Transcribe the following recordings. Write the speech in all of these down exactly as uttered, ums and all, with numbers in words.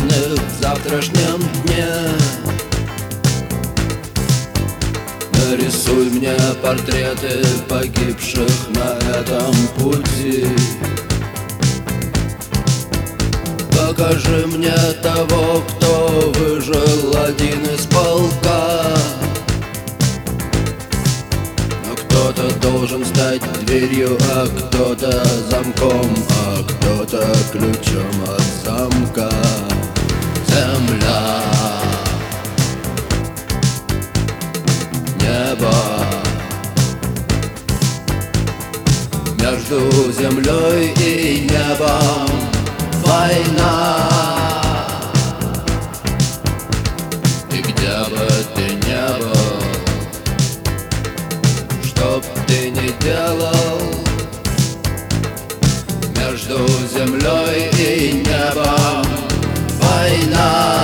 похороны в завтрашнем дне. Нарисуй мне портреты погибших на этом пути. Покажи мне того, кто выжил, один из полка. Но кто-то должен стать дверью, а кто-то замком, а кто-то ключом от замка. Земля, небо, между землей и небом война. И где бы ты ни был, что б ты ни делал, между землей и небом война.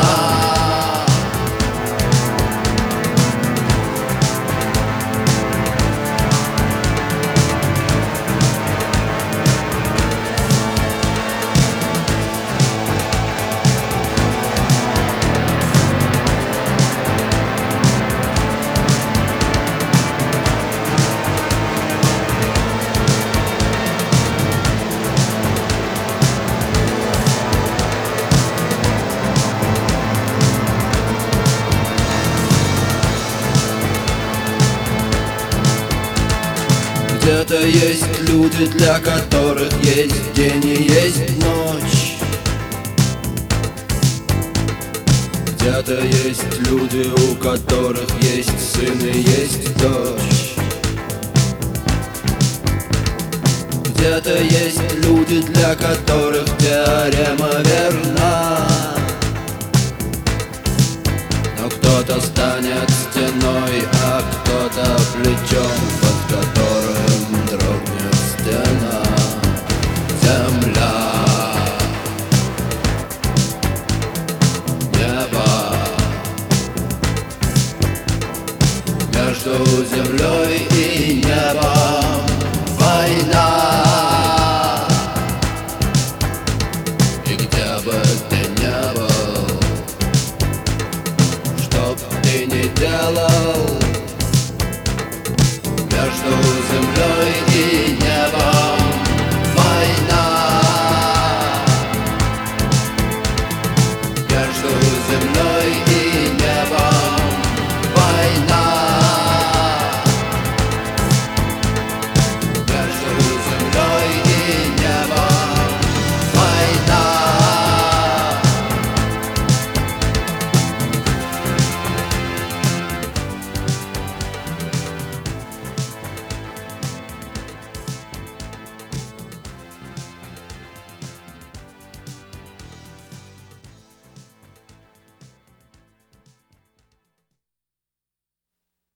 Где-то есть люди, для которых есть день и есть ночь. Где-то есть люди, у которых есть сын и есть дочь. Где-то есть люди, для которых теорема верна. Но кто-то станет стеной, а кто-то плечом, под которым дрогнет стена. Земля, небо, между землей и небом